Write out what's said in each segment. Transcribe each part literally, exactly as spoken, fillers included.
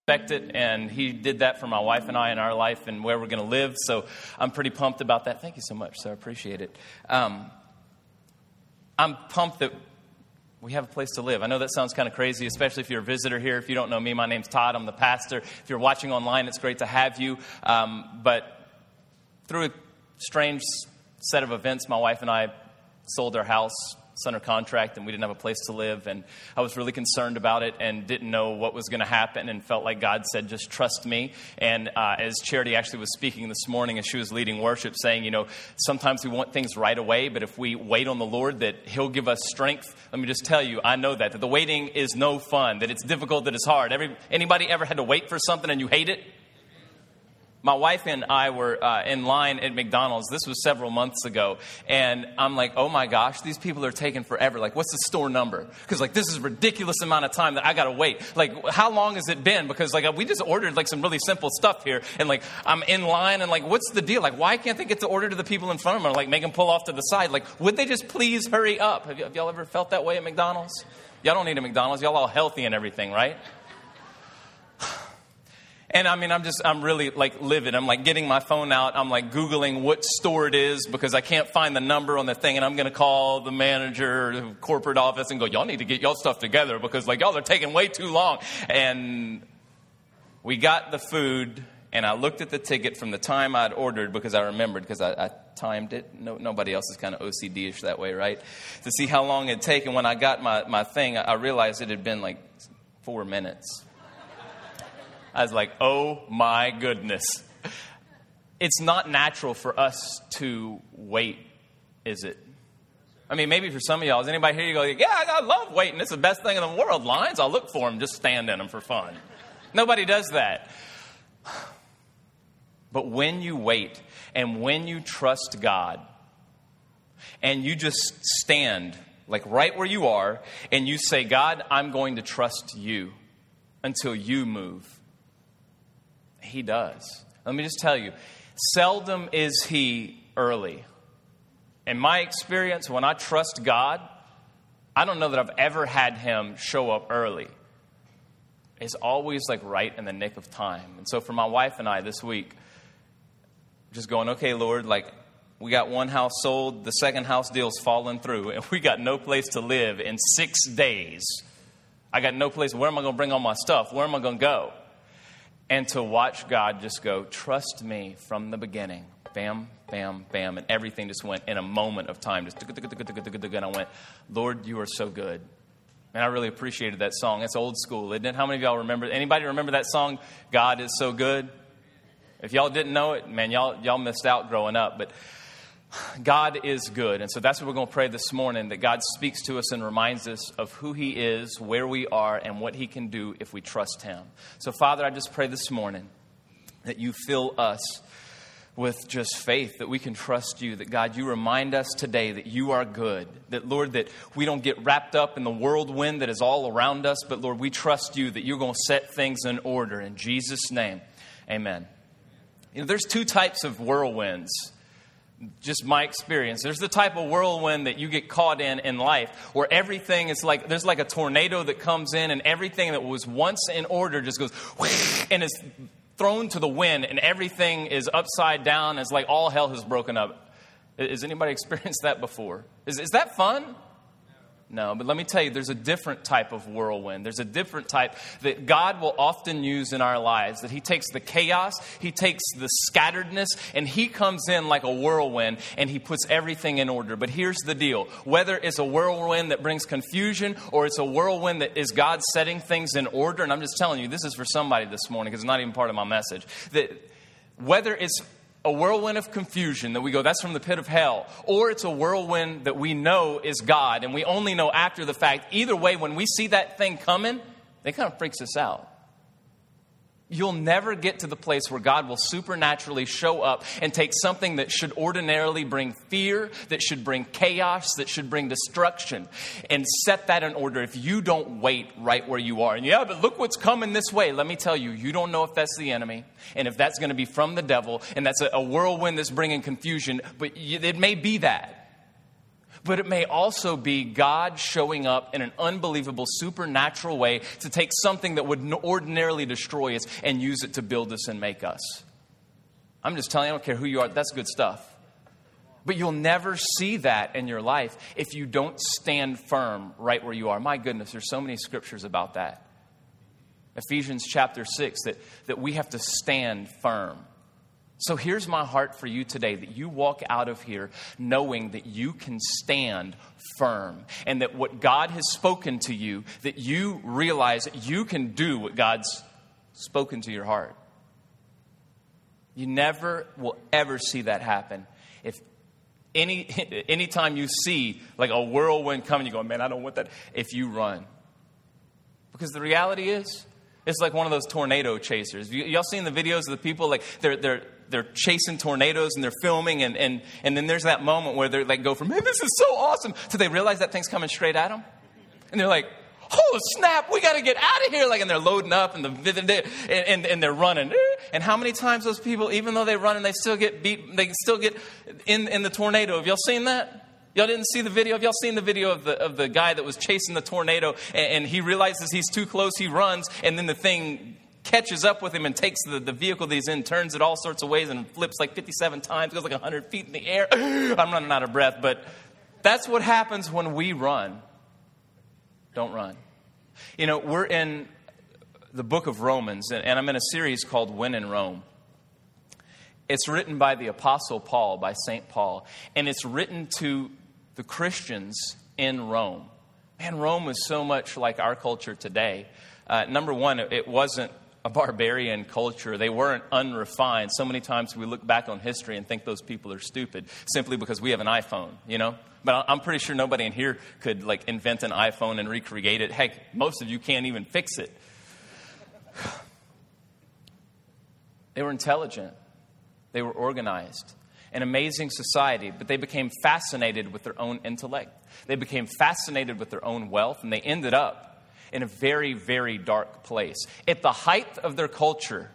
expect it, and he did that for my wife and I in our life and where we're going to live. So I'm pretty pumped about that. Thank you so much, sir. I appreciate it. Um, I'm pumped that we have a place to live. I know that sounds kind of crazy, especially if you're a visitor here. If you don't know me, my name's Todd. I'm the pastor. If you're watching online, it's great to have you. Um, but through a strange set of events, my wife and I sold our house, under contract, and we didn't have a place to live, and I was really concerned about it and didn't know what was going to happen, and felt like God said, just trust me. And uh, as Charity actually was speaking this morning as she was leading worship, saying, you know, sometimes we want things right away, but if we wait on the Lord, that He'll give us strength. Let me just tell you, I know that, that the waiting is no fun, that it's difficult, that it's hard. Every, anybody ever had to wait for something and you hate it? My wife and I were uh, in line at McDonald's. This was several months ago. And I'm like, oh my gosh, these people are taking forever. Like, what's the store number? Because like, this is a ridiculous amount of time that I got to wait. Like, how long has it been? Because like, we just ordered like some really simple stuff here. And like, I'm in line and like, what's the deal? Like, why can't they get the order to the people in front of them? Or like, make them pull off to the side? Like, would they just please hurry up? Have, y- have y'all ever felt that way at McDonald's? Y'all don't need a McDonald's. Y'all all healthy and everything, right? And I mean, I'm just, I'm really like livid. I'm like getting my phone out. I'm like Googling what store it is because I can't find the number on the thing. And I'm going to call the manager or the corporate office and go, y'all need to get y'all stuff together because like y'all are taking way too long. And we got the food and I looked at the ticket from the time I'd ordered because I remembered because I, I timed it. No, nobody else is kind of O C D-ish that way, right? To see how long it'd take. And when I got my, my thing, I realized it had been like four minutes. I was like, oh my goodness. It's not natural for us to wait, is it? I mean, maybe for some of y'all, is anybody here, you go, yeah, I love waiting. It's the best thing in the world. Lines, I'll look for them, just stand in them for fun. Nobody does that. But when you wait and when you trust God and you just stand like right where you are and you say, God, I'm going to trust you until you move. He does. Let me just tell you, seldom is He early. In my experience, when I trust God, I don't know that I've ever had Him show up early. It's always like right in the nick of time. And so for my wife and I this week, just going, okay, Lord, like we got one house sold, the second house deal's falling through, and we got no place to live in six days. I got no place. Where am I going to bring all my stuff? Where am I going to go? And to watch God just go, trust me from the beginning. Bam, bam, bam. And everything just went in a moment of time. Just and I went, Lord, you are so good. And I really appreciated that song. It's old school, isn't it? How many of y'all remember? Anybody remember that song, God is so good? If y'all didn't know it, man, y'all y'all missed out growing up. But God is good. And so that's what we're going to pray this morning, that God speaks to us and reminds us of who He is, where we are, and what He can do if we trust Him. So, Father, I just pray this morning that you fill us with just faith, that we can trust you, that, God, you remind us today that you are good, that, Lord, that we don't get wrapped up in the whirlwind that is all around us, but, Lord, we trust you that you're going to set things in order. In Jesus' name, amen. You know, there's two types of whirlwinds. Just my experience. There's the type of whirlwind that you get caught in in life where everything is like, there's like a tornado that comes in and everything that was once in order just goes and is thrown to the wind and everything is upside down. It's like all hell has broken up. Has anybody experienced that before? Is, is that fun? No, but let me tell you, there's a different type of whirlwind. There's a different type that God will often use in our lives, that He takes the chaos, He takes the scatteredness, and He comes in like a whirlwind, and He puts everything in order. But here's the deal. Whether it's a whirlwind that brings confusion, or it's a whirlwind that is God setting things in order, and I'm just telling you, this is for somebody this morning, because it's not even part of my message, that whether it's a whirlwind of confusion that we go, that's from the pit of hell. Or it's a whirlwind that we know is God and we only know after the fact. Either way, when we see that thing coming, it kind of freaks us out. You'll never get to the place where God will supernaturally show up and take something that should ordinarily bring fear, that should bring chaos, that should bring destruction, and set that in order if you don't wait right where you are. And yeah, but look what's coming this way. Let me tell you, you don't know if that's the enemy and if that's going to be from the devil and that's a, a whirlwind that's bringing confusion, but it may be that. But it may also be God showing up in an unbelievable, supernatural way to take something that would ordinarily destroy us and use it to build us and make us. I'm just telling you, I don't care who you are. That's good stuff. But you'll never see that in your life if you don't stand firm right where you are. My goodness, there's so many scriptures about that. Ephesians chapter six, that, that we have to stand firm. So here's my heart for you today, that you walk out of here knowing that you can stand firm and that what God has spoken to you, that you realize that you can do what God's spoken to your heart. You never will ever see that happen if any anytime you see like a whirlwind coming, you go, man, I don't want that, if you run. Because the reality is, it's like one of those tornado chasers. Y- y'all seen the videos of the people, like they're they're they're chasing tornadoes and they're filming, and, and, and then there's that moment where they like go from, man, this is so awesome, to they realize that thing's coming straight at them. And they're like, oh, snap, we got to get out of here. Like, and they're loading up and, the, and, and, and they're running. And how many times those people, even though they run and they still get beat, they still get in, in the tornado. Have y'all seen that? Y'all didn't see the video? Have y'all seen the video of the of the guy that was chasing the tornado, and, and he realizes he's too close, he runs, and then the thing catches up with him and takes the, the vehicle that he's in, turns it all sorts of ways and flips like fifty-seven times, goes like one hundred feet in the air. I'm running out of breath, but that's what happens when we run. Don't run. You know, we're in the book of Romans, and, and I'm in a series called When in Rome. It's written by the Apostle Paul, by Saint Paul, and it's written to the Christians in Rome. Man, Rome was so much like our culture today. Uh, number one, it wasn't a barbarian culture. They weren't unrefined. So many times we look back on history and think those people are stupid simply because we have an iPhone, you know? But I'm pretty sure nobody in here could like invent an iPhone and recreate it. Heck, most of you can't even fix it. They were intelligent. They were organized. An amazing society, but they became fascinated with their own intellect. They became fascinated with their own wealth, and they ended up in a very, very dark place. At the height of their culture,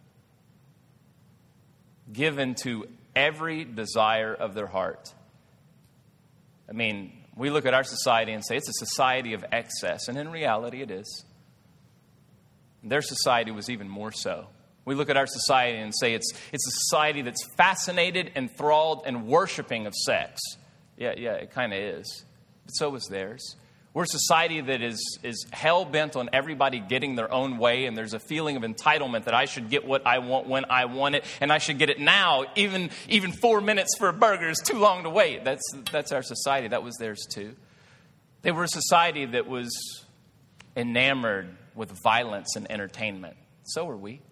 given to every desire of their heart. I mean, we look at our society and say it's a society of excess, and in reality it is. Their society was even more so. We look at our society and say it's it's a society that's fascinated, enthralled, and worshiping of sex. Yeah, yeah, it kind of is. But so is theirs. We're a society that is, is hell-bent on everybody getting their own way, and there's a feeling of entitlement that I should get what I want when I want it, and I should get it now. Even even four minutes for a burger is too long to wait. That's that's our society. That was theirs too. They were a society that was enamored with violence and entertainment. So were we.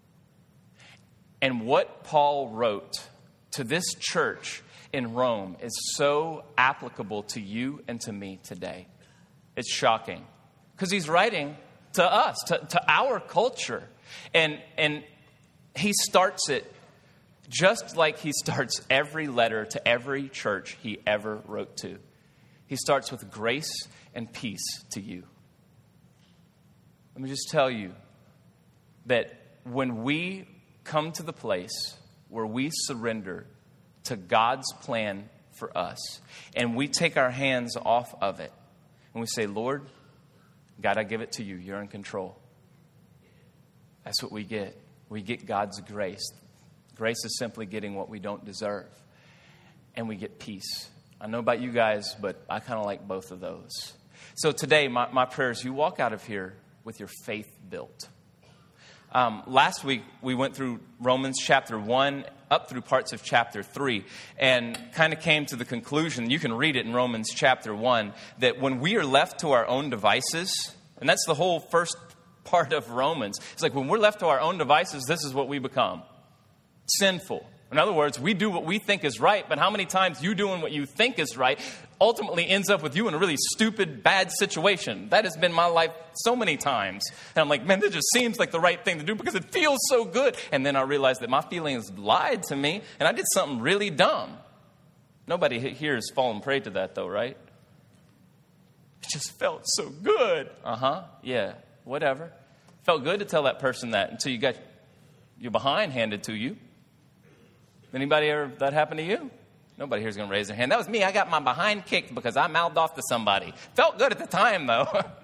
And what Paul wrote to this church in Rome is so applicable to you and to me today. It's shocking. Because he's writing to us, to, to our culture. And, and he starts it just like he starts every letter to every church he ever wrote to. He starts with grace and peace to you. Let me just tell you that when we come to the place where we surrender to God's plan for us, and we take our hands off of it, and we say, Lord, God, I give it to you. You're in control. That's what we get. We get God's grace. Grace is simply getting what we don't deserve. And we get peace. I know about you guys, but I kind of like both of those. So today, my, my prayer is you walk out of here with your faith built. Um, last week, we went through Romans chapter one up through parts of chapter three and kind of came to the conclusion, you can read it in Romans chapter one, that when we are left to our own devices, and that's the whole first part of Romans, it's like when we're left to our own devices, this is what we become. Sinful. In other words, we do what we think is right, but how many times you doing what you think is right ultimately ends up with you in a really stupid, bad situation? That has been my life so many times. And I'm like, man, this just seems like the right thing to do because it feels so good. And then I realized that my feelings lied to me, and I did something really dumb. Nobody here has fallen prey to that, though, right? It just felt so good. Uh-huh, yeah, whatever. Felt good to tell that person that until you got your behind handed to you. Anybody ever that happened to you? Nobody here is going to raise their hand. That was me. I got my behind kicked because I mouthed off to somebody. Felt good at the time, though.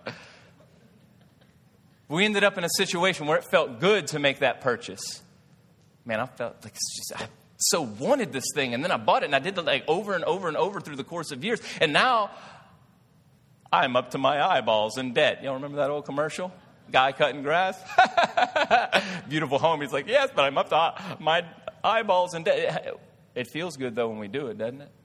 We ended up in a situation where it felt good to make that purchase. Man, I felt like it's just, I so wanted this thing. And then I bought it, and I did it like over and over and over through the course of years. And now I'm up to my eyeballs in debt. Y'all remember that old commercial? Guy cutting grass? Beautiful home. He's like, yes, but I'm up to my eyeballs in debt. It feels good, though, when we do it, doesn't it?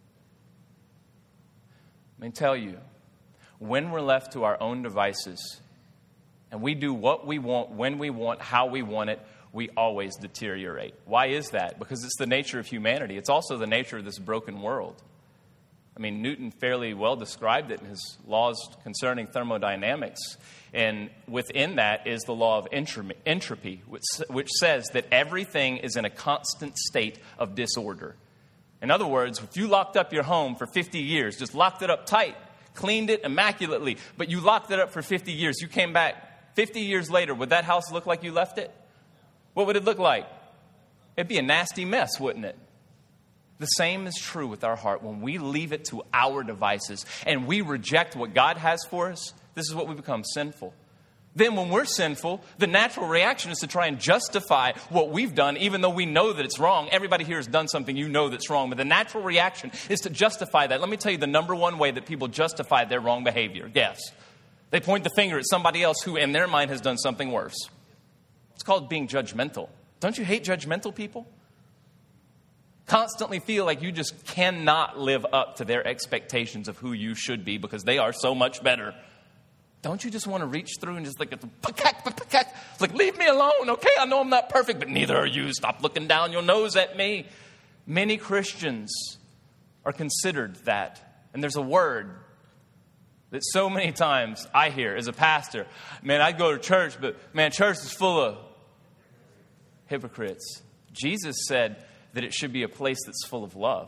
Let me tell you, when we're left to our own devices, and we do what we want, when we want, how we want it, we always deteriorate. Why is that? Because it's the nature of humanity. It's also the nature of this broken world. I mean, Newton fairly well described it in his laws concerning thermodynamics. And within that is the law of entropy, which, which says that everything is in a constant state of disorder. In other words, if you locked up your home for fifty years, just locked it up tight, cleaned it immaculately, but you locked it up for fifty years, you came back fifty years later, would that house look like you left it? What would it look like? It'd be a nasty mess, wouldn't it? The same is true with our heart. When we leave it to our devices and we reject what God has for us, this is what we become: sinful. Then when we're sinful, the natural reaction is to try and justify what we've done, even though we know that it's wrong. Everybody here has done something you know that's wrong, but the natural reaction is to justify that. Let me tell you the number one way that people justify their wrong behavior. Guess. They point the finger at somebody else who, in their mind, has done something worse. It's called being judgmental. Don't you hate judgmental people? Constantly feel like you just cannot live up to their expectations of who you should be because they are so much better. Don't you just want to reach through and just like, it's like, leave me alone, okay? I know I'm not perfect, but neither are you. Stop looking down your nose at me. Many Christians are considered that. And there's a word that so many times I hear as a pastor. Man, I go to church, but man, church is full of hypocrites. Jesus said that it should be a place that's full of love.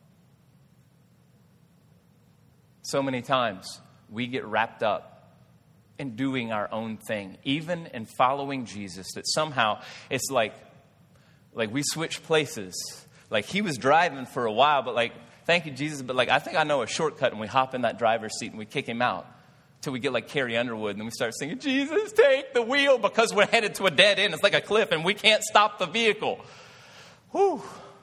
So many times we get wrapped up in doing our own thing, even in following Jesus, that somehow it's like, like we switch places. Like he was driving for a while, but like, thank you, Jesus, but like I think I know a shortcut, and we hop in that driver's seat and we kick him out till we get like Carrie Underwood, and then we start singing, Jesus, take the wheel, because we're headed to a dead end. It's like a cliff and we can't stop the vehicle. Whew.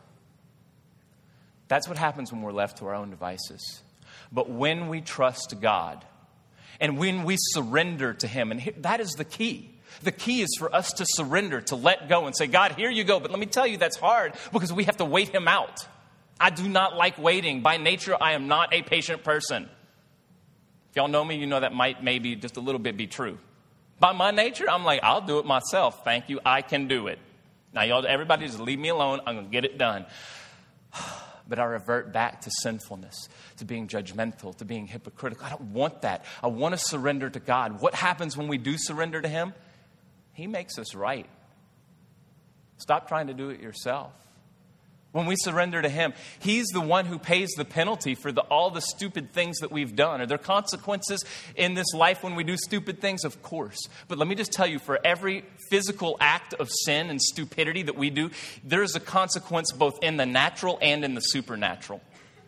That's what happens when we're left to our own devices. But when we trust God and when we surrender to him, and here, that is the key. The key is for us to surrender, to let go and say, God, here you go. But let me tell you, that's hard because we have to wait him out. I do not like waiting. By nature, I am not a patient person. If y'all know me, you know that might maybe just a little bit be true. By my nature, I'm like, I'll do it myself. Thank you. I can do it. Now, y'all, everybody just leave me alone. I'm going to get it done. But I revert back to sinfulness, to being judgmental, to being hypocritical. I don't want that. I want to surrender to God. What happens when we do surrender to him? He makes us right. Stop trying to do it yourself. When we surrender to him, he's the one who pays the penalty for the, all the stupid things that we've done. Are there consequences in this life when we do stupid things? Of course. But let me just tell you, for every physical act of sin and stupidity that we do, there is a consequence both in the natural and in the supernatural.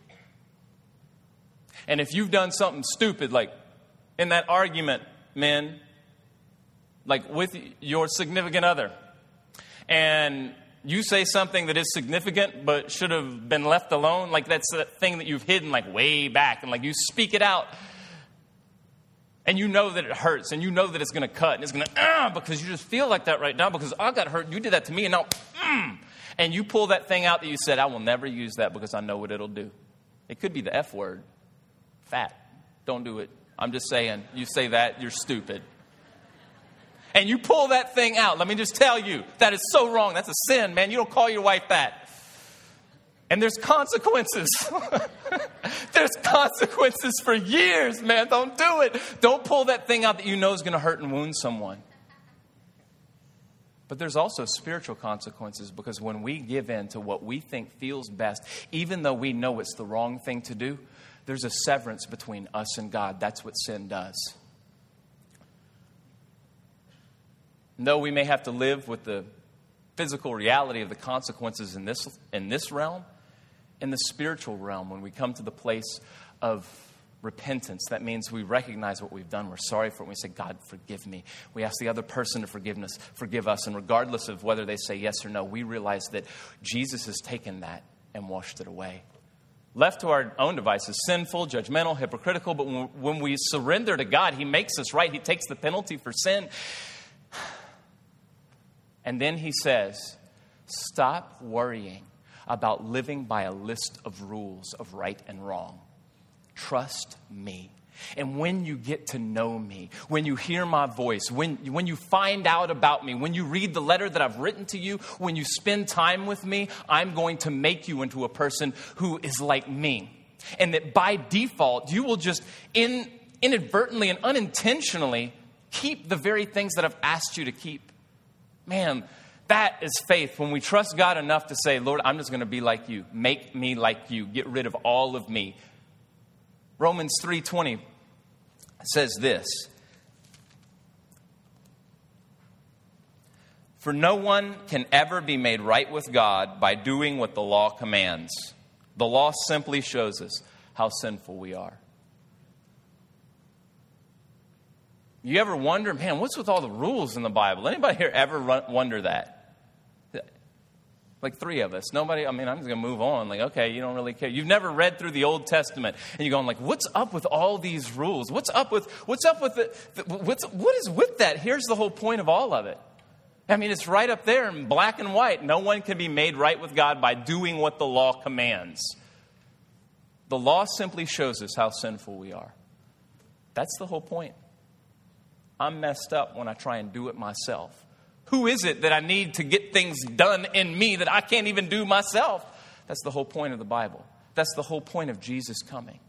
And if you've done something stupid, like in that argument, men, like with your significant other, and you say something that is significant but should have been left alone, like that's that thing that you've hidden like way back, and like you speak it out and you know that it hurts and you know that it's going to cut and it's going to, ah, because you just feel like that right now because I got hurt. You did that to me and now, mm, and you pull that thing out that you said, I will never use that because I know what it'll do. It could be the F word, fat. Don't do it. I'm just saying, you say that, you're stupid. And you pull that thing out. Let me just tell you, that is so wrong. That's a sin, man. You don't call your wife that. And there's consequences. There's consequences for years, man. Don't do it. Don't pull that thing out that you know is going to hurt and wound someone. But there's also spiritual consequences, because when we give in to what we think feels best, even though we know it's the wrong thing to do, there's a severance between us and God. That's what sin does. Though we may have to live with the physical reality of the consequences in this in this realm, In the spiritual realm, when we come to the place of repentance, that means we recognize what we've done. We're sorry for it. We say, God, forgive me. We ask the other person to forgiveness, forgive us. And regardless of whether they say yes or no, we realize that Jesus has taken that and washed it away. Left to our own devices, sinful, judgmental, hypocritical. But when, when we surrender to God, He makes us right. He takes the penalty for sin. And then He says, stop worrying about living by a list of rules of right and wrong. Trust me. And when you get to know me, when you hear my voice, when, when you find out about me, when you read the letter that I've written to you, when you spend time with me, I'm going to make you into a person who is like me. And that by default, you will just in, inadvertently and unintentionally keep the very things that I've asked you to keep. Man, that is faith. When we trust God enough to say, Lord, I'm just going to be like you. Make me like you. Get rid of all of me. Romans three twenty says this. For no one can ever be made right with God by doing what the law commands. The law simply shows us how sinful we are. You ever wonder, man, what's with all the rules in the Bible? Anybody here ever run, wonder that? Like three of us. Nobody, I mean, I'm just going to move on. Like, okay, you don't really care. You've never read through the Old Testament and you're going like, what's up with all these rules? What's up with, what's up with the, the what's, what is with that? Here's the whole point of all of it. I mean, it's right up there in black and white. No one can be made right with God by doing what the law commands. The law simply shows us how sinful we are. That's the whole point. I'm messed up when I try and do it myself. Who is it that I need to get things done in me that I can't even do myself? That's the whole point of the Bible. That's the whole point of Jesus coming.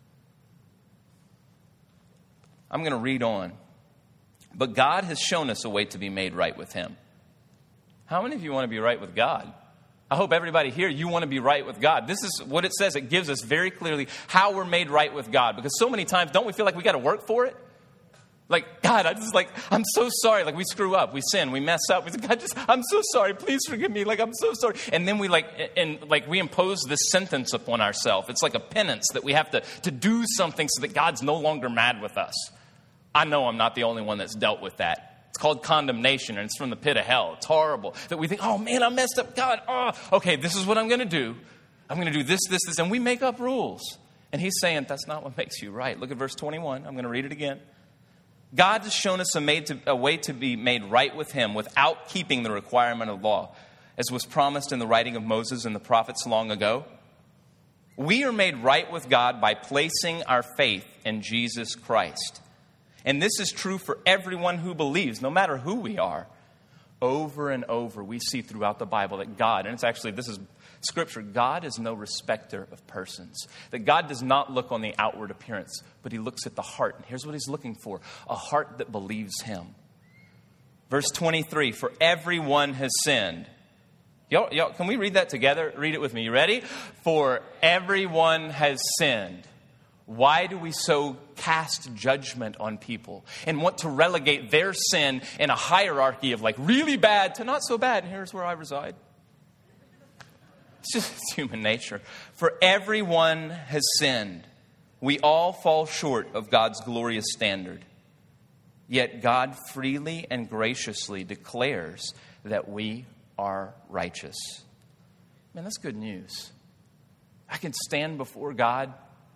I'm going to read on. But God has shown us a way to be made right with Him. How many of you want to be right with God? I hope everybody here, you want to be right with God. This is what it says. It gives us very clearly how we're made right with God. Because so many times, don't we feel like we got to work for it? Like, God, I just like, I'm so sorry. Like, we screw up, we sin, we mess up. We say, God, just, I'm so sorry. Please forgive me. Like, I'm so sorry. And then we like, and like, we impose this sentence upon ourselves. It's like a penance that we have to, to do something so that God's no longer mad with us. I know I'm not the only one that's dealt with that. It's called condemnation, and it's from the pit of hell. It's horrible that we think, oh man, I messed up. God, oh, okay, this is what I'm going to do. I'm going to do this, this, this. And we make up rules. And He's saying, that's not what makes you right. Look at verse twenty-one. I'm going to read it again. God has shown us a, made to, a way to be made right with Him without keeping the requirement of law, as was promised in the writing of Moses and the prophets long ago. We are made right with God by placing our faith in Jesus Christ. And this is true for everyone who believes, no matter who we are. Over and over, we see throughout the Bible that God, and it's actually, this is Scripture, God is no respecter of persons. That God does not look on the outward appearance, but He looks at the heart. And here's what He's looking for, a heart that believes Him. Verse twenty-three, for everyone has sinned. Y'all, y'all, can we read that together? Read it with me. You ready? For everyone has sinned. Why do we so cast judgment on people and want to relegate their sin in a hierarchy of like really bad to not so bad? And here's where I reside. It's just it's human nature. For everyone has sinned. We all fall short of God's glorious standard. Yet God freely and graciously declares that we are righteous. Man, that's good news. I can stand before God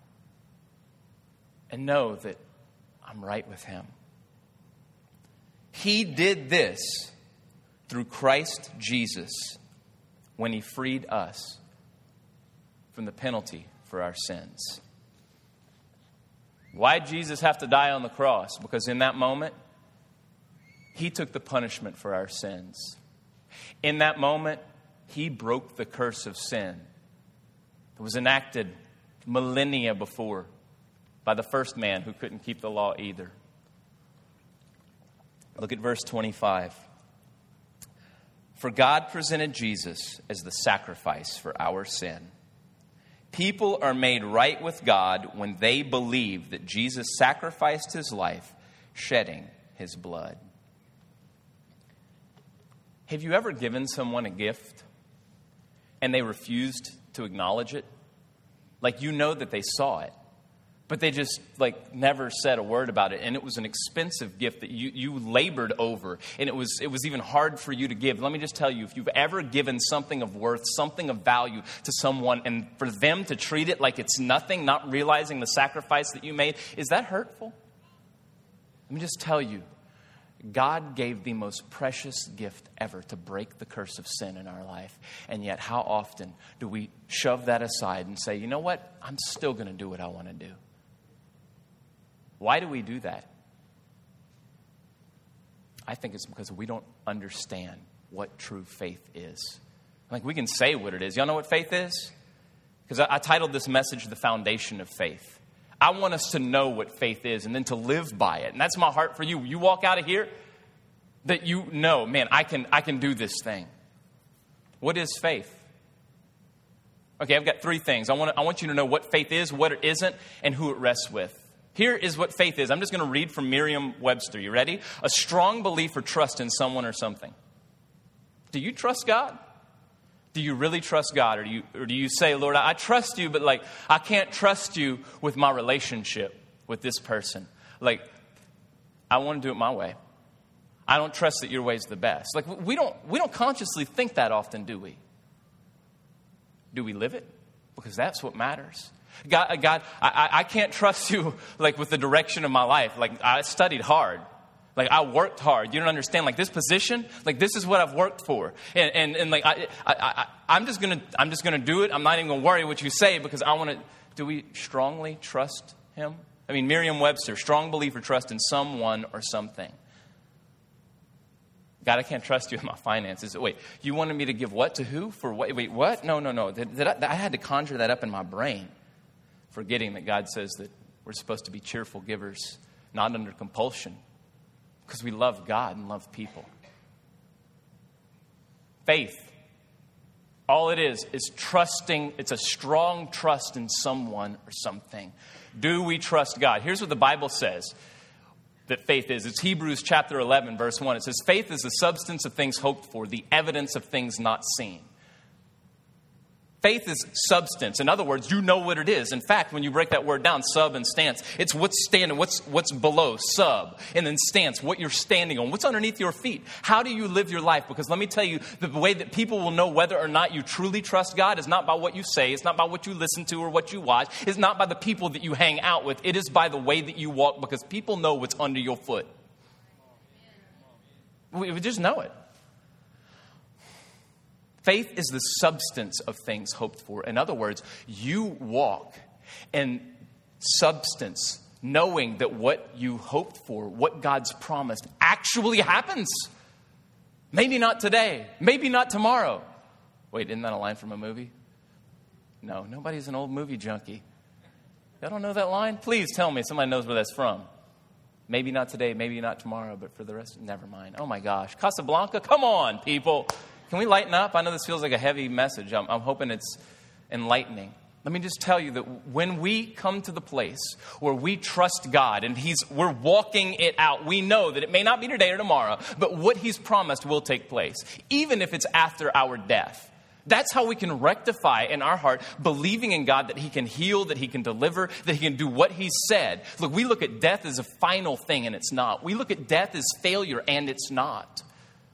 and know that I'm right with Him. He did this through Christ Jesus when He freed us from the penalty for our sins. Why did Jesus have to die on the cross? Because in that moment, He took the punishment for our sins. In that moment, He broke the curse of sin that was enacted millennia before by the first man who couldn't keep the law either. Look at verse twenty-five. For God presented Jesus as the sacrifice for our sin. People are made right with God when they believe that Jesus sacrificed His life, shedding His blood. Have you ever given someone a gift and they refused to acknowledge it. Like, you know that they saw it, but they just, like, never said a word about it. And it was an expensive gift that you, you labored over. And it was, it was even hard for you to give. Let me just tell you, if you've ever given something of worth, something of value to someone, and for them to treat it like it's nothing, not realizing the sacrifice that you made, is that hurtful? Let me just tell you, God gave the most precious gift ever to break the curse of sin in our life. And yet, how often do we shove that aside and say, you know what? I'm still going to do what I want to do. Why do we do that? I think it's because we don't understand what true faith is. Like, we can say what it is. Y'all know what faith is? Because I, I titled this message, The Foundation of Faith. I want us to know what faith is and then to live by it. And that's my heart for you. You walk out of here that you know, man, I can I can do this thing. What is faith? Okay, I've got three things. I want I want you to know what faith is, what it isn't, and who it rests with. Here is what faith is. I'm just going to read from Merriam-Webster. You ready? A strong belief or trust in someone or something. Do you trust God? Do you really trust God? Or do you, or do you say, Lord, I trust you, but like, I can't trust you with my relationship with this person. Like, I want to do it my way. I don't trust that your way is the best. Like, we don't, we don't consciously think that often, do we? Do we live it? Because that's what matters. God, God, I, I can't trust you, like, with the direction of my life. Like, I studied hard. Like, I worked hard. You don't understand. Like, this position, like, this is what I've worked for. And, and, and like, I, I, I, I'm just going to, I'm just going to do it. I'm not even going to worry what you say because I want to. Do we strongly trust him? I mean, Merriam-Webster, strong belief or trust in someone or something. God, I can't trust you with my finances. Wait, you wanted me to give what to who? For what? Wait, what? No, no, no. Did, did I, I had to conjure that up in my brain, forgetting that God says that we're supposed to be cheerful givers, not under compulsion. Because we love God and love people. Faith, all it is, is trusting. It's a strong trust in someone or something. Do we trust God? Here's what the Bible says that faith is. It's Hebrews chapter eleven, verse one. It says, faith is the substance of things hoped for, the evidence of things not seen. Faith is substance. In other words, you know what it is. In fact, when you break that word down, sub and stance, it's what's standing, what's what's below, sub, and then stance, what you're standing on, what's underneath your feet. How do you live your life? Because let me tell you, the way that people will know whether or not you truly trust God is not by what you say, it's not by what you listen to or what you watch, it's not by the people that you hang out with, it is by the way that you walk, because people know what's under your foot. We, we just know it. Faith is the substance of things hoped for. In other words, you walk in substance, knowing that what you hoped for, what God's promised, actually happens. Maybe not today. Maybe not tomorrow. Wait, isn't that a line from a movie? No, nobody's an old movie junkie. Y'all don't know that line? Please tell me somebody knows where that's from. Maybe not today, maybe not tomorrow, but for the rest, never mind. Oh my gosh. Casablanca, come on, people. Can we lighten up? I know this feels like a heavy message. I'm, I'm hoping it's enlightening. Let me just tell you that when we come to the place where we trust God and He's we're walking it out, we know that it may not be today or tomorrow, but what He's promised will take place, even if it's after our death. That's how we can rectify in our heart, believing in God that He can heal, that He can deliver, that He can do what He said. Look, we look at death as a final thing, and it's not. We look at death as failure, and it's not.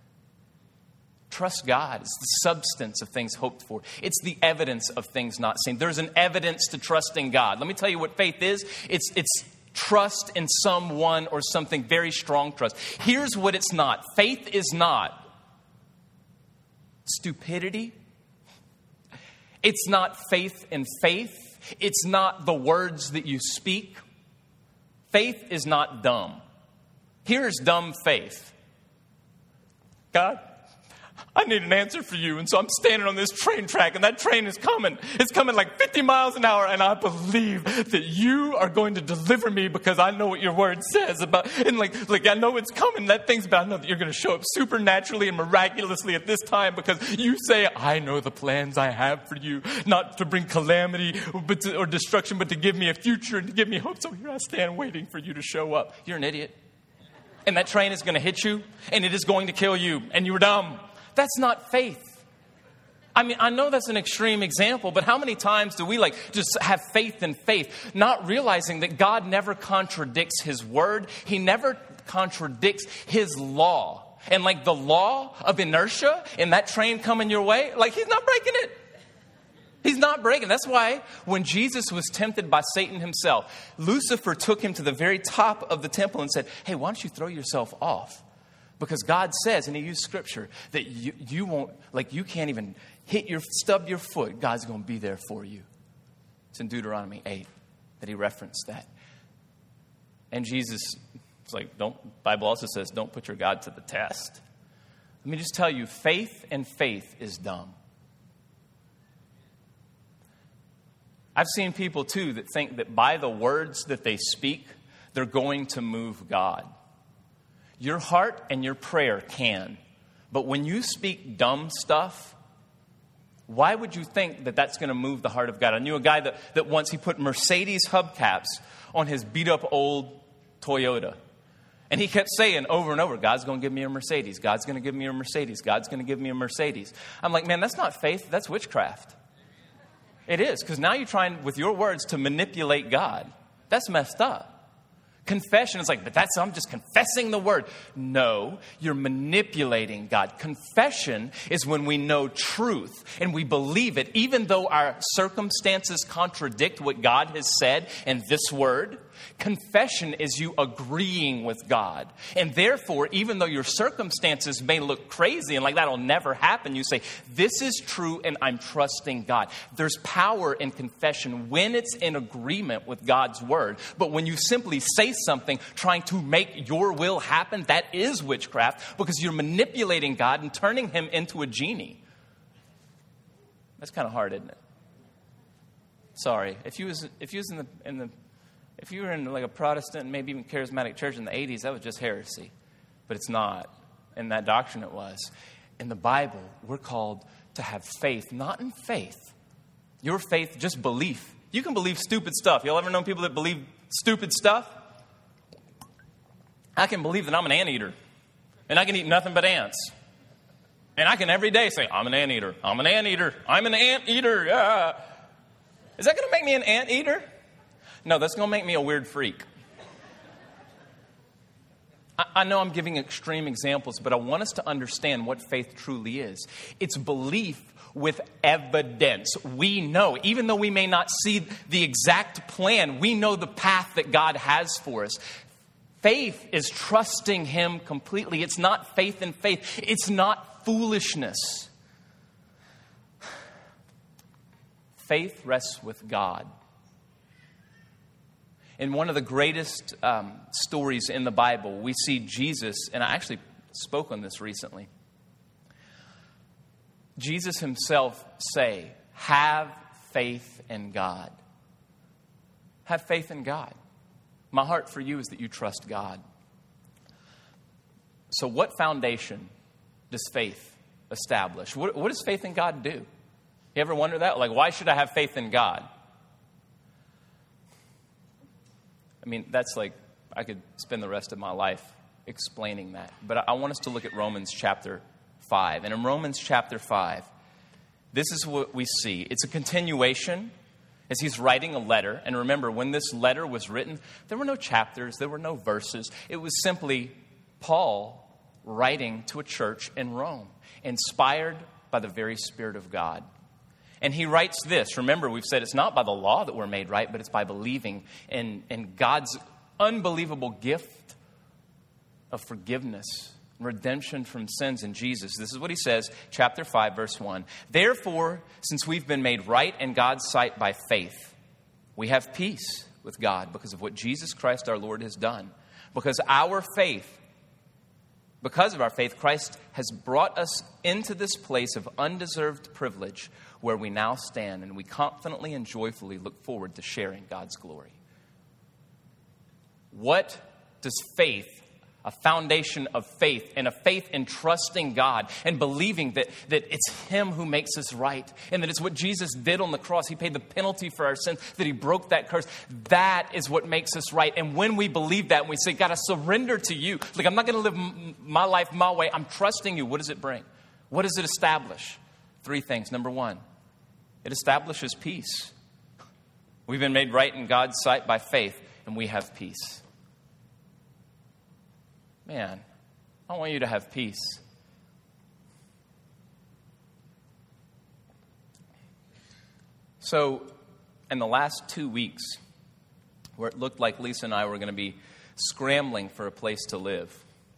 Trust God. It's the substance of things hoped for. It's the evidence of things not seen. There's an evidence to trusting God. Let me tell you what faith is. It's it's trust in someone or something, very strong trust. Here's what it's not. Faith is not stupidity. It's not faith in faith. It's not the words that you speak. Faith is not dumb. Here's dumb faith. God, I need an answer for you. And so I'm standing on this train track and that train is coming. It's coming like fifty miles an hour. And I believe that you are going to deliver me because I know what your word says about, and like, like I know it's coming. That thing's about, I know that you're going to show up supernaturally and miraculously at this time because you say, I know the plans I have for you, not to bring calamity but to, or destruction, but to give me a future and to give me hope. So here I stand waiting for you to show up. You're an idiot. And that train is going to hit you and it is going to kill you. And you were dumb. That's not faith. I mean, I know that's an extreme example, but how many times do we like just have faith in faith, not realizing that God never contradicts his word. He never contradicts his law. And like the law of inertia in that train coming your way, like he's not breaking it. He's not breaking. That's why when Jesus was tempted by Satan himself, Lucifer took him to the very top of the temple and said, hey, why don't you throw yourself off? Because God says, and he used scripture, that you, you won't, like you can't even hit your, stub your foot. God's going to be there for you. It's in Deuteronomy eight that he referenced that. And Jesus, it's like, don't, Bible also says, don't put your God to the test. Let me just tell you, faith and faith is dumb. I've seen people too that think that by the words that they speak, they're going to move God. Your heart and your prayer can. But when you speak dumb stuff, why would you think that that's going to move the heart of God? I knew a guy that, that once he put Mercedes hubcaps on his beat up old Toyota. And he kept saying over and over, God's going to give me a Mercedes. God's going to give me a Mercedes. God's going to give me a Mercedes. I'm like, man, that's not faith. That's witchcraft. It is, because now you're trying with your words to manipulate God. That's messed up. Confession is like, but that's, I'm just confessing the word. No, you're manipulating God. Confession is when we know truth and we believe it, even though our circumstances contradict what God has said in this word. Confession is you agreeing with God. And therefore, even though your circumstances may look crazy and like that'll never happen, you say, this is true and I'm trusting God. There's power in confession when it's in agreement with God's word. But when you simply say something trying to make your will happen, that is witchcraft because you're manipulating God and turning him into a genie. That's kind of hard, isn't it? Sorry. If you was if you was in the in the If you were in like a Protestant, maybe even charismatic church in the eighties, that was just heresy. But it's not. In that doctrine it was. In the Bible, we're called to have faith, not in faith. Your faith, just belief. You can believe stupid stuff. Y'all ever known people that believe stupid stuff? I can believe that I'm an anteater. And I can eat nothing but ants. And I can every day say, I'm an anteater. I'm an anteater. I'm an anteater. Yeah. Is that going to make me an anteater? No, that's going to make me a weird freak. I, I know I'm giving extreme examples, but I want us to understand what faith truly is. It's belief with evidence. We know, even though we may not see the exact plan, we know the path that God has for us. Faith is trusting him completely. It's not faith in faith. It's not foolishness. Faith rests with God. In one of the greatest um, stories in the Bible, we see Jesus, and I actually spoke on this recently. Jesus himself say, have faith in God. Have faith in God. My heart for you is that you trust God. So what foundation does faith establish? What, what does faith in God do? You ever wonder that? Like, why should I have faith in God? I mean, that's like, I could spend the rest of my life explaining that. But I want us to look at Romans chapter five. And in Romans chapter five, this is what we see. It's a continuation as he's writing a letter. And remember, when this letter was written, there were no chapters, there were no verses. It was simply Paul writing to a church in Rome, inspired by the very Spirit of God. And he writes this. Remember, we've said it's not by the law that we're made right, but it's by believing in, in God's unbelievable gift of forgiveness, redemption from sins in Jesus. This is what he says, chapter five, verse one. Therefore, since we've been made right in God's sight by faith, we have peace with God because of what Jesus Christ our Lord has done. Because our faith, because of our faith, Christ has brought us into this place of undeserved privilege where we now stand, and we confidently and joyfully look forward to sharing God's glory. What does faith, a foundation of faith, and a faith in trusting God and believing that, that it's him who makes us right, and that it's what Jesus did on the cross. He paid the penalty for our sins, that he broke that curse. That is what makes us right. And when we believe that and we say, God, I surrender to you. Like, I'm not going to live m- my life my way. I'm trusting you. What does it bring? What does it establish? Three things. Number one, it establishes peace. We've been made right in God's sight by faith, and we have peace. Man, I want you to have peace. So, in the last two weeks, where it looked like Lisa and I were going to be scrambling for a place to live,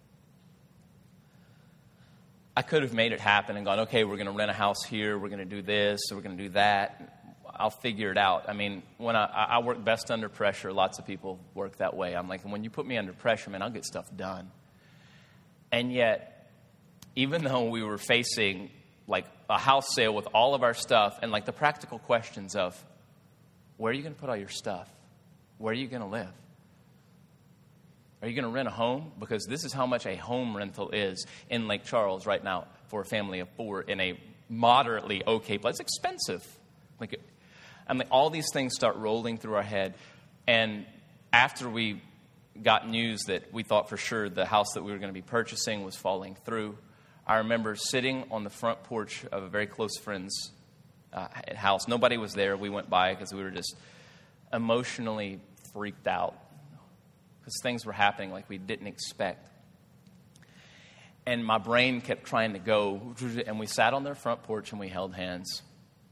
I could have made it happen and gone, okay, we're going to rent a house here, we're going to do this, we're going to do that. I'll figure it out. I mean, when I, I work best under pressure, lots of people work that way. I'm like, when you put me under pressure, man, I'll get stuff done. And yet, even though we were facing like a house sale with all of our stuff and like the practical questions of, where are you going to put all your stuff? Where are you going to live? Are you going to rent a home? Because this is how much a home rental is in Lake Charles right now for a family of four in a moderately okay place. It's expensive. Like, I mean, all these things start rolling through our head. And after we got news that we thought for sure the house that we were going to be purchasing was falling through, I remember sitting on the front porch of a very close friend's uh, house. Nobody was there. We went by because we were just emotionally freaked out because things were happening like we didn't expect. And my brain kept trying to go, and we sat on their front porch and we held hands.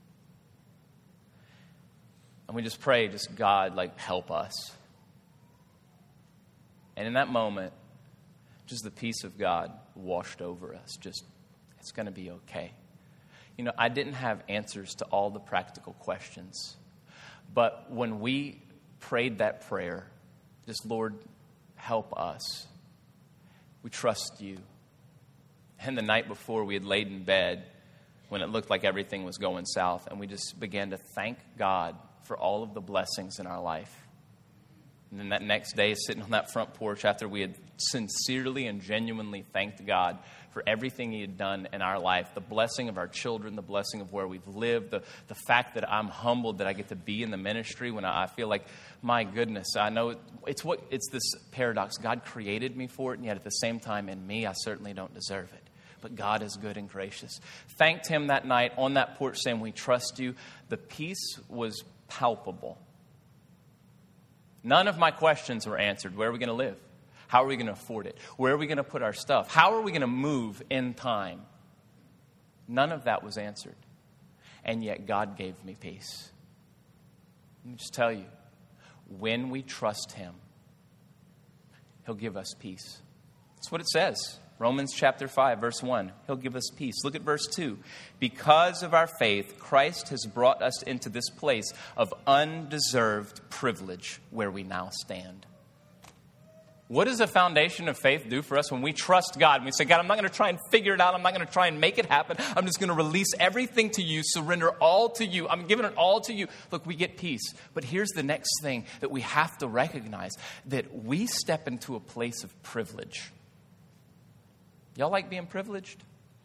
And we just prayed, just God, like, help us. And in that moment, just the peace of God washed over us. Just, it's going to be okay. You know, I didn't have answers to all the practical questions. But when we prayed that prayer, just, Lord, help us. We trust you. And the night before, we had laid in bed when it looked like everything was going south. And we just began to thank God for all of the blessings in our life. And then that next day, sitting on that front porch after we had sincerely and genuinely thanked God for everything he had done in our life, the blessing of our children, the blessing of where we've lived, the, the fact that I'm humbled that I get to be in the ministry when I, I feel like, my goodness, I know it's what it's this paradox. God created me for it, and yet at the same time in me, I certainly don't deserve it. But God is good and gracious. Thanked him that night on that porch saying, we trust you. The peace was palpable. None of my questions were answered. Where are we going to live? How are we going to afford it? Where are we going to put our stuff? How are we going to move in time? None of that was answered. And yet God gave me peace. Let me just tell you, when we trust him, he'll give us peace. That's what it says. Romans chapter five, verse one. He'll give us peace. Look at verse two. Because of our faith, Christ has brought us into this place of undeserved privilege where we now stand. What does the foundation of faith do for us when we trust God? And we say, God, I'm not going to try and figure it out. I'm not going to try and make it happen. I'm just going to release everything to you, surrender all to you. I'm giving it all to you. Look, we get peace. But here's the next thing that we have to recognize, that we step into a place of privilege. Y'all like being privileged?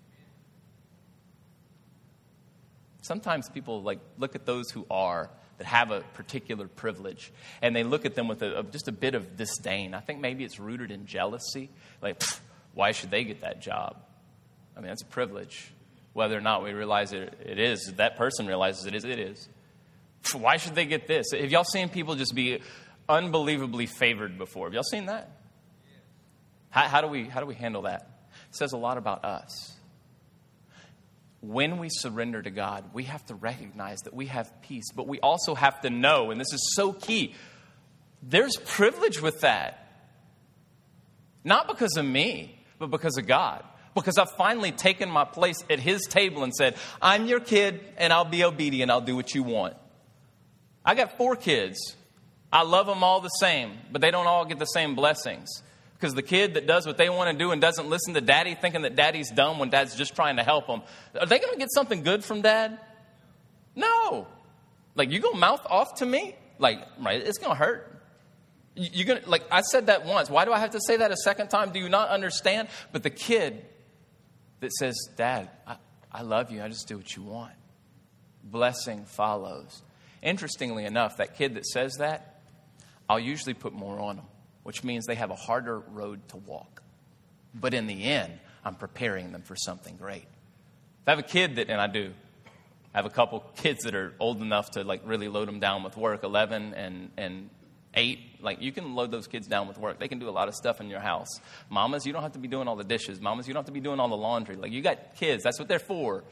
Sometimes people like look at those who are, that have a particular privilege, and they look at them with a, a, just a bit of disdain. I think maybe it's rooted in jealousy. Like, why should they get that job? I mean, that's a privilege. Whether or not we realize it, it is, that person realizes it is, it is. Why should they get this? Have y'all seen people just be unbelievably favored before? Have y'all seen that? How, how do we how do we handle that? It says a lot about us. When we surrender to God, we have to recognize that we have peace, but we also have to know, and this is so key, there's privilege with that. Not because of me, but because of God. Because I've finally taken my place at his table and said, I'm your kid, and I'll be obedient. I'll do what you want. I got four kids. I love them all the same, but they don't all get the same blessings. Because the kid that does what they want to do and doesn't listen to daddy, thinking that daddy's dumb when dad's just trying to help them, are they going to get something good from dad? No. Like, you going to mouth off to me? Like, right, it's going to hurt. You're going to, like, I said that once. Why do I have to say that a second time? Do you not understand? But the kid that says, Dad, I, I love you. I just do what you want. Blessing follows. Interestingly enough, that kid that says that, I'll usually put more on them, which means they have a harder road to walk. But in the end, I'm preparing them for something great. If I have a kid that, and I do, I have a couple kids that are old enough to like really load them down with work, eleven and, and eight. Like you can load those kids down with work. They can do a lot of stuff in your house. Mamas, you don't have to be doing all the dishes. Mamas, you don't have to be doing all the laundry. Like you got kids. That's what they're for.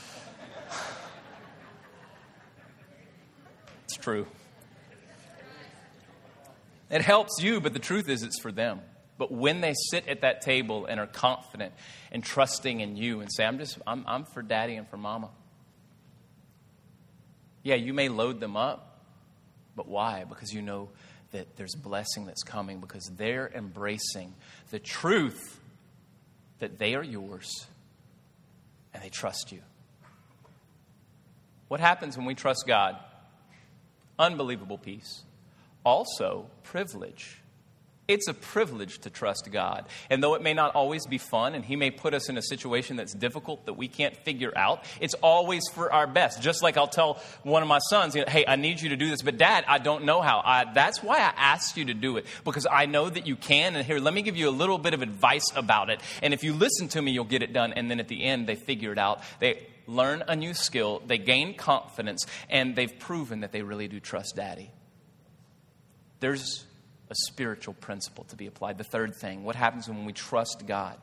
It's true. It helps you, but the truth is it's for them. But when they sit at that table and are confident and trusting in you and say, I'm just, I'm, I'm for daddy and for mama. Yeah, you may load them up, but why? Because you know that there's blessing that's coming because they're embracing the truth that they are yours and they trust you. What happens when we trust God? Unbelievable peace. Also, privilege. It's a privilege to trust God. And though it may not always be fun, and He may put us in a situation that's difficult that we can't figure out, it's always for our best. Just like I'll tell one of my sons, you know, hey, I need you to do this, but Dad, I don't know how. I, that's why I asked you to do it, because I know that you can. And here, let me give you a little bit of advice about it. And if you listen to me, you'll get it done. And then at the end, they figure it out. They learn a new skill, they gain confidence, and they've proven that they really do trust Daddy. There's a spiritual principle to be applied. The third thing, what happens when we trust God?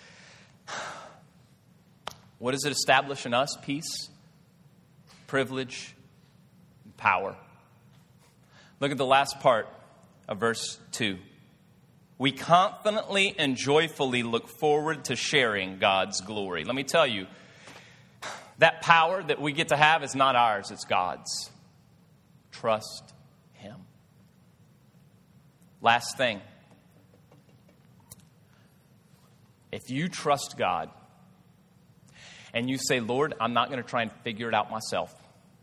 What does it establish in us? Peace, privilege, and power. Look at the last part of verse two. We confidently and joyfully look forward to sharing God's glory. Let me tell you, that power that we get to have is not ours, it's God's. Trust Him. Last thing. If you trust God and you say, Lord, I'm not going to try and figure it out myself.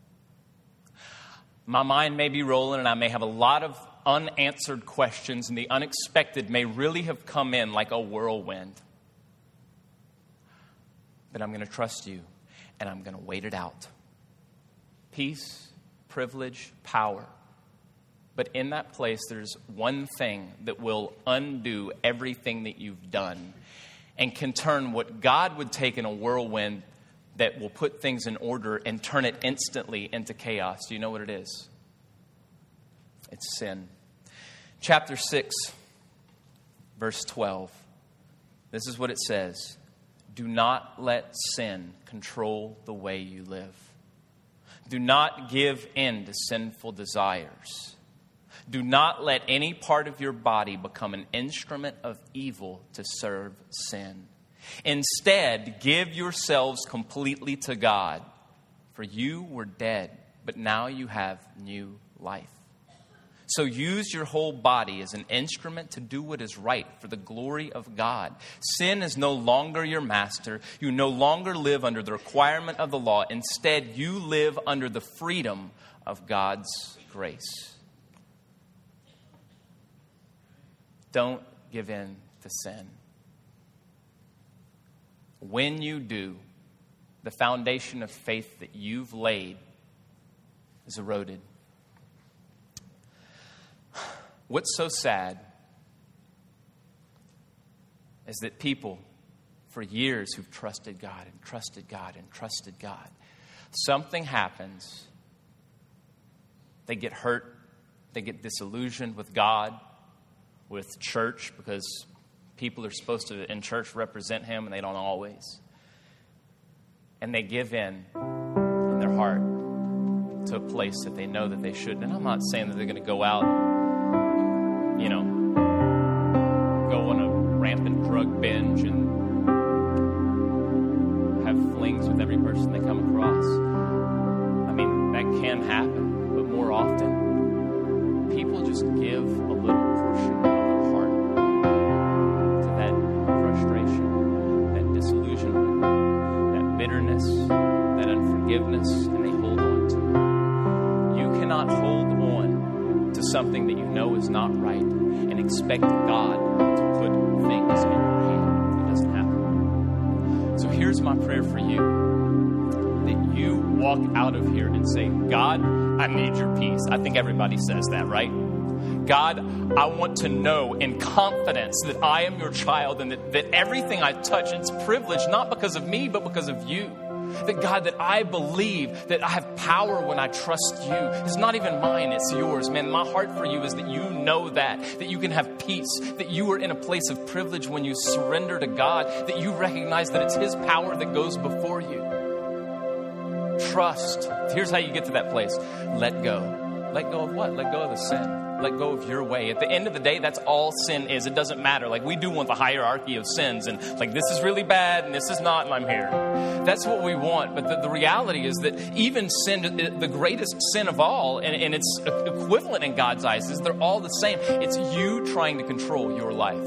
My mind may be rolling and I may have a lot of unanswered questions and the unexpected may really have come in like a whirlwind. But I'm going to trust you and I'm going to wait it out. Peace, privilege, power. But in that place, there's one thing that will undo everything that you've done and can turn what God would take in a whirlwind that will put things in order and turn it instantly into chaos. Do you know what it is? It's sin. Chapter six, verse twelve. This is what it says. Do not let sin control the way you live. Do not give in to sinful desires. Do not let any part of your body become an instrument of evil to serve sin. Instead, give yourselves completely to God, for you were dead, but now you have new life. So use your whole body as an instrument to do what is right for the glory of God. Sin is no longer your master. You no longer live under the requirement of the law. Instead, you live under the freedom of God's grace. Don't give in to sin. When you do, the foundation of faith that you've laid is eroded. What's so sad is that people for years who've trusted God and trusted God and trusted God, something happens, they get hurt, they get disillusioned with God, with church, because people are supposed to, in church, represent Him, and they don't always. And they give in in their heart to a place that they know that they shouldn't. And I'm not saying that they're going to go out, you know, go on a rampant drug binge and have flings with every person they come across. I mean, that can happen, but more often, people just give a little portion of their heart to that frustration, that disillusionment, that bitterness, that unforgiveness, and they hold on to it. You cannot hold on to something that you know is not right and expect God to put things in your hand. It doesn't happen. So here's my prayer for you, that you walk out of here and say, God, I need your peace. I think everybody says that, right? God, I want to know in confidence that I am your child and that, that everything I touch, it's privilege, not because of me, but because of you. That God, that I believe that I have power when I trust you. It's not even mine, it's yours. Man, my heart for you is that you know that, that you can have peace, that you are in a place of privilege when you surrender to God, that you recognize that it's his power that goes before you. Trust. Here's how you get to that place. Let go. Let go of what? Let go of the sin. Let go of your way. At the end of the day, that's all sin is. It doesn't matter. Like, we do want the hierarchy of sins and like, this is really bad and this is not, and I'm here. That's what we want. But the, the reality is that even sin, the greatest sin of all, and, and it's equivalent in God's eyes, is they're all the same. It's you trying to control your life.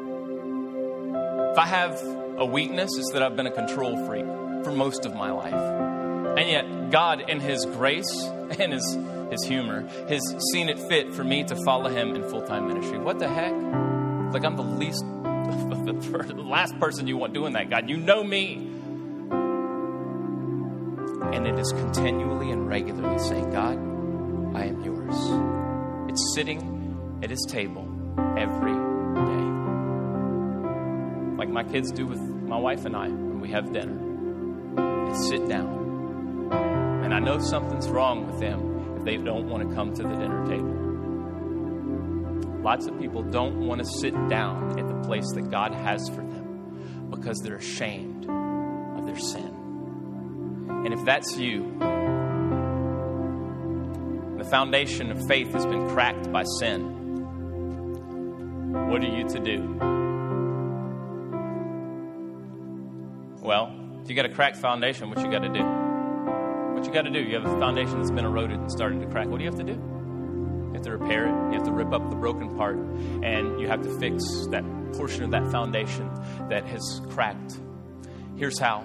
If I have a weakness, it's that I've been a control freak for most of my life. And yet, God, in his grace and his his humor, has seen it fit for me to follow him in full-time ministry. What the heck? Like, I'm the least, the last person you want doing that, God. You know me. And it is continually and regularly saying, God, I am yours. It's sitting at his table every day. Like my kids do with my wife and I when we have dinner. They sit down. And I know something's wrong with them if they don't want to come to the dinner table. Lots of people don't want to sit down at the place that God has for them because they're ashamed of their sin. And if that's you, the foundation of faith has been cracked by sin, what are you to do? Well, if you got a cracked foundation, what you got to do? What you got to do? You have a foundation that's been eroded and starting to crack. What do you have to do? You have to repair it. You have to rip up the broken part. And you have to fix that portion of that foundation that has cracked. Here's how.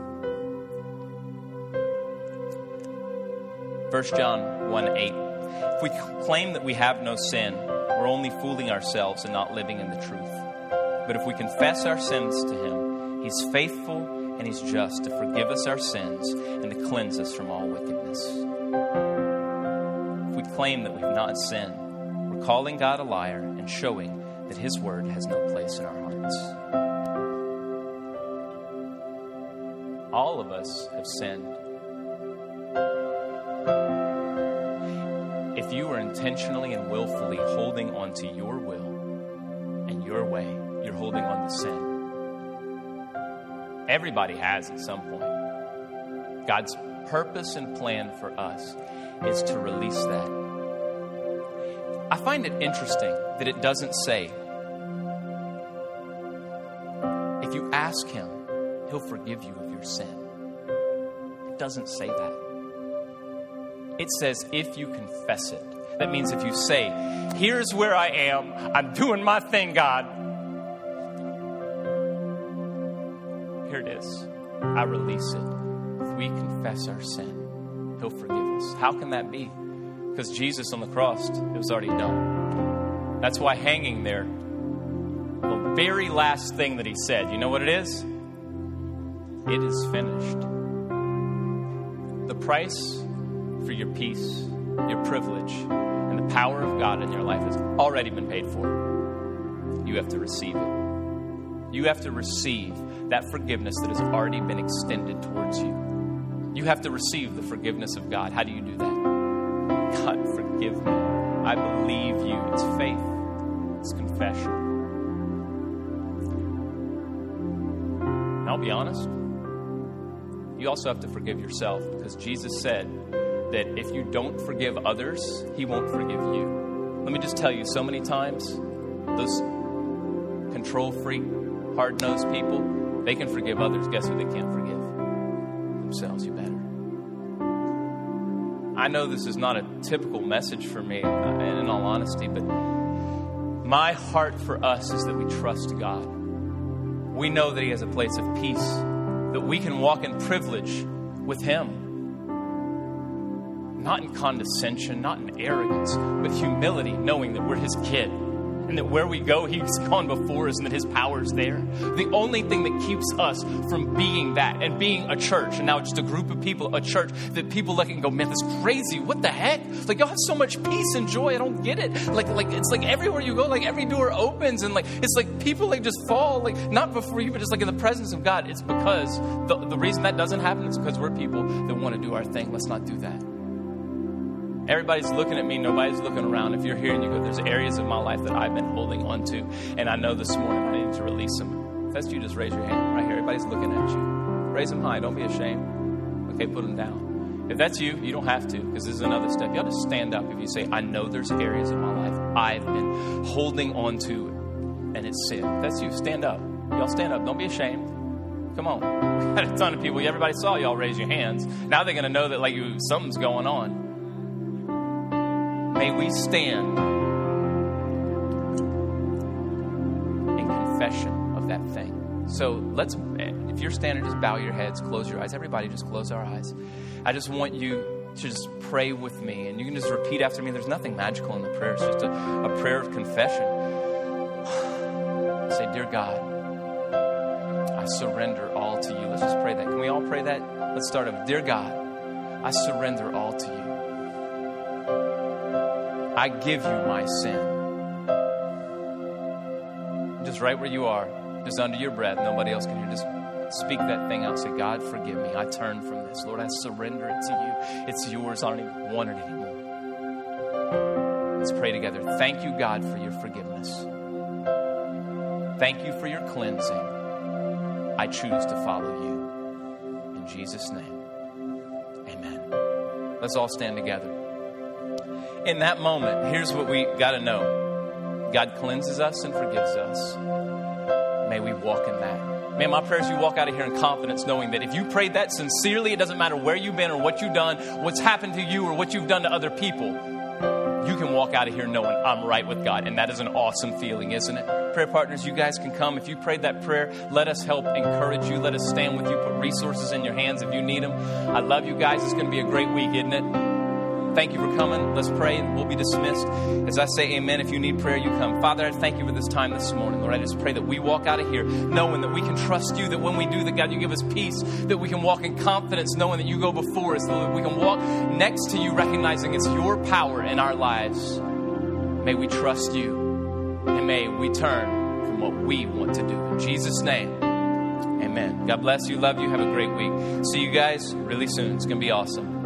First John one eight. If we claim that we have no sin, we're only fooling ourselves and not living in the truth. But if we confess our sins to him, he's faithful and he's just to forgive us our sins and to cleanse us from all wickedness. If we claim that we've not sinned, we're calling God a liar and showing that his word has no place in our hearts. All of us have sinned. If you are intentionally and willfully holding on to your will and your way, you're holding on to sin. Everybody has at some point. God's purpose and plan for us is to release that. I find it interesting that it doesn't say, if you ask him, he'll forgive you of your sin. It doesn't say that. It says, if you confess it. That means if you say, here's where I am, I'm doing my thing, God. Here it is. I release it. If we confess our sin, he'll forgive us. How can that be? Because Jesus on the cross, it was already done. That's why hanging there, the very last thing that he said, you know what it is? It is finished. The price for your peace, your privilege, and the power of God in your life has already been paid for. You have to receive it. You have to receive that forgiveness that has already been extended towards you. You have to receive the forgiveness of God. How do you do that? God, forgive me. I believe you. It's faith. It's confession. And I'll be honest, you also have to forgive yourself, because Jesus said that if you don't forgive others, he won't forgive you. Let me just tell you, so many times, those control freak, hard-nosed people, they can forgive others. Guess who they can't forgive? Themselves. You better. I know this is not a typical message for me, and in all honesty, but my heart for us is that we trust God. We know that he has a place of peace, that we can walk in privilege with him. Not in condescension, not in arrogance, but humility, knowing that we're his kid. and that where we go, he's gone before us and that his power's there. The only thing that keeps us from being that and being a church, and now just a group of people, a church that people look and go, man, that's crazy. What the heck? Like, y'all have so much peace and joy. I don't get it. Like, like it's like everywhere you go, like every door opens, and like it's like people like just fall, like not before you, but just like in the presence of God. It's because the, the reason that doesn't happen is because we're people that want to do our thing. Let's not do that. Everybody's looking at me. Nobody's looking around. If you're here and you go, there's areas of my life that I've been holding on to, and I know this morning I need to release them. If that's you, just raise your hand right here. Everybody's looking at you. Raise them high. Don't be ashamed. Okay, put them down. If that's you, you don't have to, because this is another step. Y'all just stand up if you say, I know there's areas in my life I've been holding on to, and it's sin. If that's you, stand up. Y'all stand up. Don't be ashamed. Come on. We got a ton of people. Everybody saw y'all raise your hands. Now they're going to know that like you, something's going on. May we stand in confession of that thing. So let's, if you're standing, just bow your heads, close your eyes. Everybody just close our eyes. I just want you to just pray with me. And you can just repeat after me. There's nothing magical in the prayer. It's just a, a prayer of confession. Say, dear God, I surrender all to you. Let's just pray that. Can we all pray that? Let's start over. Dear God, I surrender all to you. I give you my sin. Just right where you are, just under your breath, nobody else can hear. Just speak that thing out. Say, God, forgive me. I turn from this. Lord, I surrender it to you. It's yours. I don't even want it anymore. Let's pray together. Thank you, God, for your forgiveness. Thank you for your cleansing. I choose to follow you. In Jesus' name, amen. Let's all stand together. In that moment, here's what we got to know. God cleanses us and forgives us. May we walk in that. Man, my prayer is you walk out of here in confidence knowing that if you prayed that sincerely, it doesn't matter where you've been or what you've done, what's happened to you or what you've done to other people. You can walk out of here knowing I'm right with God. And that is an awesome feeling, isn't it? Prayer partners, you guys can come. If you prayed that prayer, let us help encourage you. Let us stand with you. Put resources in your hands if you need them. I love you guys. It's going to be a great week, isn't it? Thank you for coming. Let's pray and we'll be dismissed. As I say amen, if you need prayer, you come. Father, I thank you for this time this morning. Lord, I just pray that we walk out of here knowing that we can trust you, that when we do that, God, you give us peace, that we can walk in confidence knowing that you go before us, that we can walk next to you recognizing it's your power in our lives. May we trust you and may we turn from what we want to do. In Jesus' name, amen. God bless you. Love you. Have a great week. See you guys really soon. It's going to be awesome.